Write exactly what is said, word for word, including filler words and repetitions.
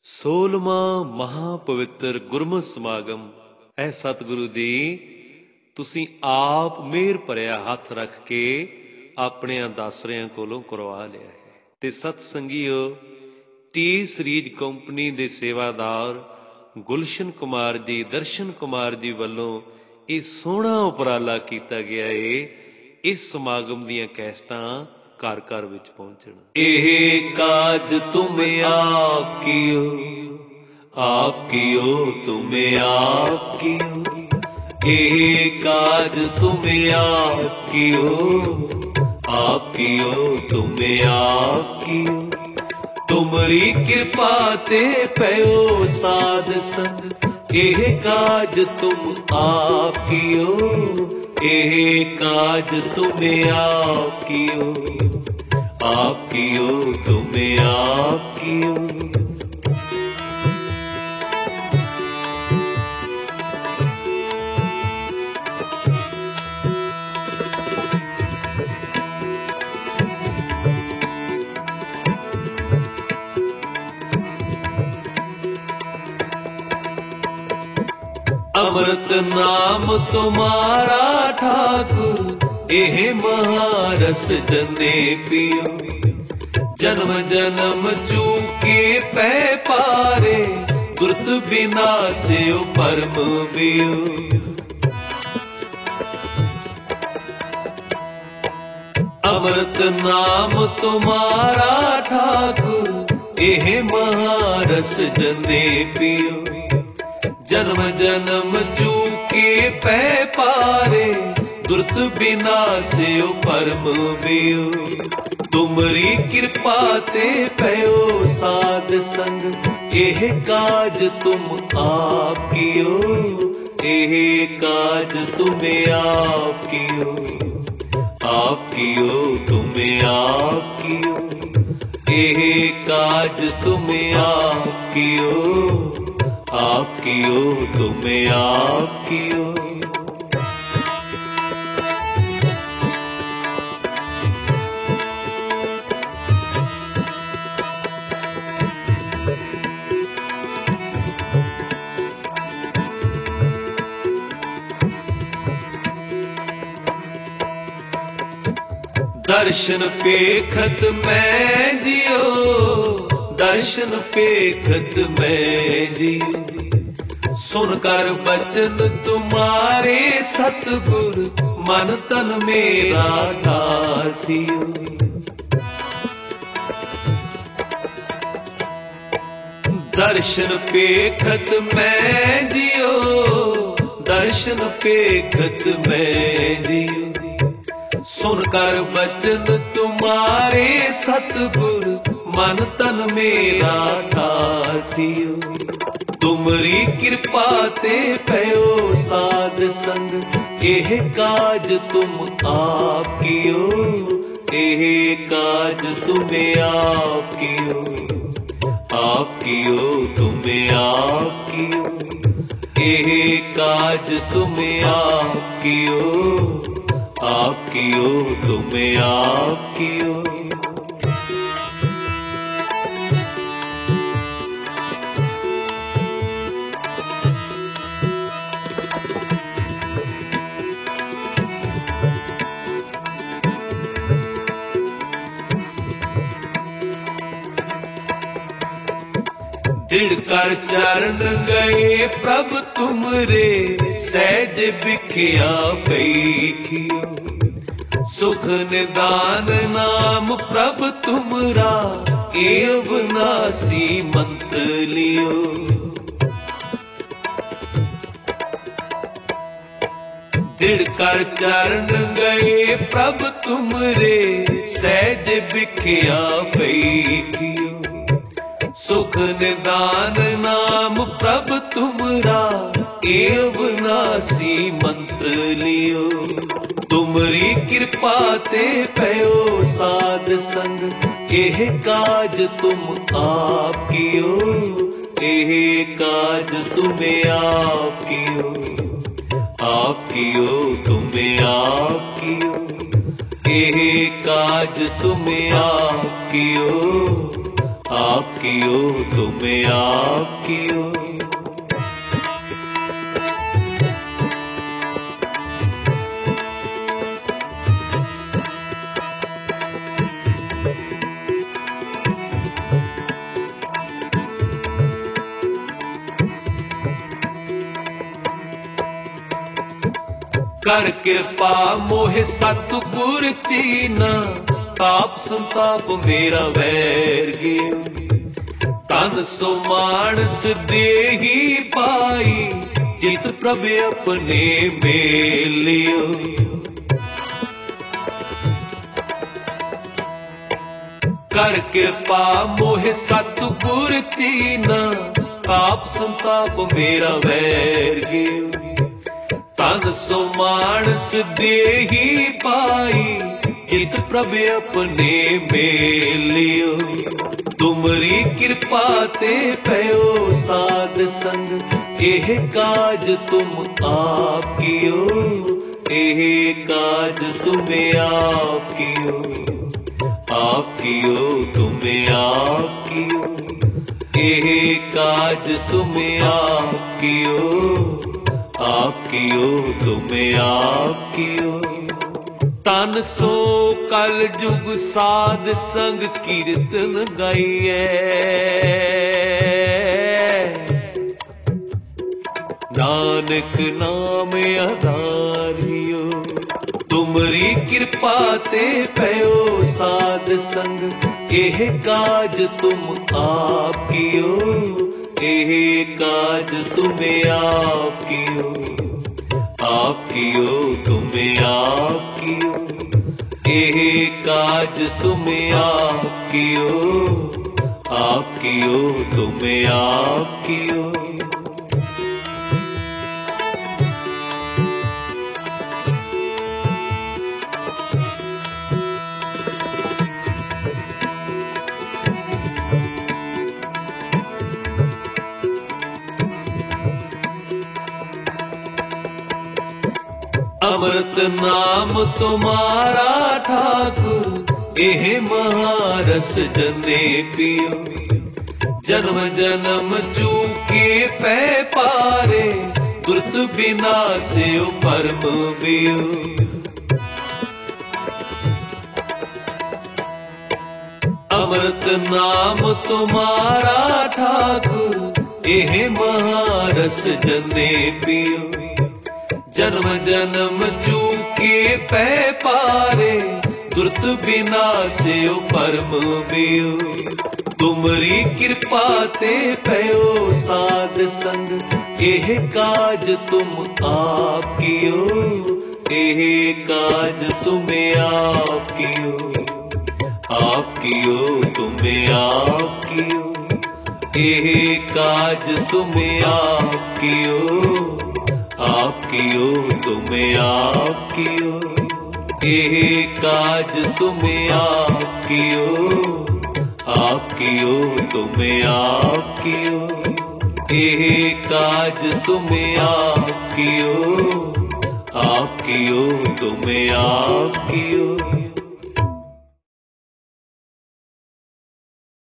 ਸੋਲਵਾਂ ਮਹਾਪਵਿੱਤਰ ਗੁਰਮਤਿ ਸਮਾਗਮ। ਐ ਸਤਿਗੁਰੂ ਦੀ ਤੁਸੀਂ ਆਪ ਮਿਹਰ ਭਰਿਆ ਹੱਥ ਰੱਖ ਕੇ ਆਪਣਿਆਂ ਦਾਸਰਿਆਂ ਕੋਲੋਂ ਕਰਵਾ ਲਿਆ ਹੈ। ਤੇ ਸਤ ਸੰਗੀਓ, ਟੀ ਸੀਰੀਜ਼ ਕੰਪਨੀ ਦੇ ਸੇਵਾਦਾਰ ਗੁਲਸ਼ਨ ਕੁਮਾਰ ਜੀ, ਦਰਸ਼ਨ ਕੁਮਾਰ ਜੀ ਵੱਲੋਂ ਇਹ ਸੋਹਣਾ ਉਪਰਾਲਾ ਕੀਤਾ ਗਿਆ ਏ। ਇਸ ਸਮਾਗਮ ਦੀਆਂ ਕੈਸਟਾਂ घर घर विच पहुंचना। एह काज तुम आप कियो, आप कियो तुम आप कियो। एह काज तुम आप कियो, आप कियो तुम आप कियो। तुमरी कृपा ते पयो साध संग, एह काज तुम आप कियो, एह काज तुम आप कियो, आप कियो तुम आप कियो। अमृत नाम तुम्हारा ठाकुर, एह महारस जने पियो। जन्म जन्म चूके पै पारे, दुर्त बिना से फर्म बियो। अमृत नाम तुम्हारा ठाकुर, एह महारस जने पियो। जन्म जन्म चूके पै पारे, दुर्त बिना से फर्म बियो। तुमरी कृपा ते पयो साध संग, एह काज तुम आप कियो, एह काज तुम आप कियो, आप कियो तुम आप कियो। एह काज तुम आप कियो, आप कियो तुम आप कियो। दर्शन पेखत मैं दियो, दर्शन पेखत मैं दियो। सुनकर बचन तुम्हारे सतगुर, मन तन मेरा ठाठियो। दर्शन पेखत मैं दियो, दर्शन पेखत मैं दियो। सुनकर बचन तुम्हारे सतगुर, मन तन मेरा ठाठियो। तुमरी कृपा ते पयो साध संग, एह काज तुम आप कियो, एह काज तुम आप कियो, आप कियो तुम आप कियो। एह काज तुम आप कियो, आप कियो तुम आप कियो। दृढ़ कर चरण गए प्रभु तुमरे, सहज बिखिया पैखियो। सुख निदान नाम प्रभु तुमरा, एव नासी मंत लियो। दृढ़ कर चरण गए प्रभु तुमरे, सहज बिखिया पैखियो। सुख निदान नाम प्रभु तुमरा, एव नासी मंत्र लियो। तुमरी कृपा ते पयो साध संग, एह काज तुम आप कियो, एह काज तुम आप कियो, आप कियो तुम आप कियो। एह काज तुम आप कियो, आप कियो तुम आप कियो। कर कृपा मोहे सतगुर चीना, ताप संताप मेरा वैर गियो। तन सो मानस देही पाई, जित प्रभ अपने मेलियो। कर कृपा मोहे सतगुर चीना, ताप संताप मेरा वैर गियो। तन सो मानस देही पाई, जित प्रभ अपने मेलियो। तुमरी कृपा ते पयो साध संग, एह काज तुम आप कियो। एह काज तुम आप कियो। आप कियो तुम आप कियो। एह काज तुम आप कियो। आप कियो तुम आप कियो। तन सो कल जुग साध संग कीर्तन गाइए। नानक नाम आधारियो। तुमरी कृपा ते पयो साध संग, एह काज तुम आप कियो। एह काज तुम आप कियो। आप कियो तुम आप कियो। एह काज तुम आप कियो। आप कियो तुम आप कियो। अमृत नाम तुम्हारा ठाकुर, एह महारस जने पियो। जन्म जन्म चूके पै पारे, दुर्त विनाशयो परम बियो। अमृत नाम तुम्हारा ठाकुर, एह महारस जने पियो। जन्म जन्म चूके पै पारे, दुर्त विनाशयो परम बियो। तुमरी कृपा ते पयो साध संग, एह काज तुम आप कियो। एह काज तुम आप कियो। आप कियो तुम आप कियो। एह काज तुम आप कियो। आप कियो तुम आप कियो। एह काज तुम आप कियो। आप कियो तुम आप कियो। एह काज तुम आप कियो। आप कियो तुम आप कियो।